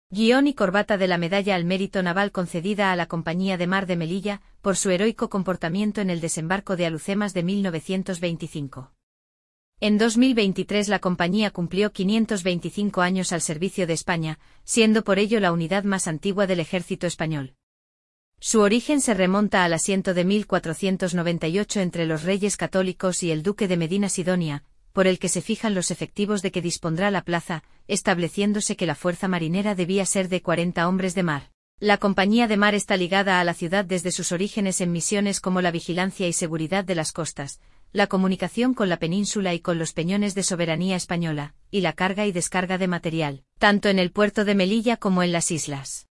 Guión y corbata de la Medalla al Mérito Naval concedida a la Compañía de Mar de Melilla, por su heroico comportamiento en el desembarco de Alucemas de 1925. En 2023 la compañía cumplió 525 años al servicio de España, siendo por ello la unidad más antigua del ejército español. Su origen se remonta al asiento de 1498 entre los reyes católicos y el duque de Medina Sidonia, por el que se fijan los efectivos de que dispondrá la plaza, estableciéndose que la fuerza marinera debía ser de 40 hombres de mar. La Compañía de Mar está ligada a la ciudad desde sus orígenes en misiones como la vigilancia y seguridad de las costas, la comunicación con la península y con los peñones de soberanía española, y la carga y descarga de material, tanto en el puerto de Melilla como en las islas.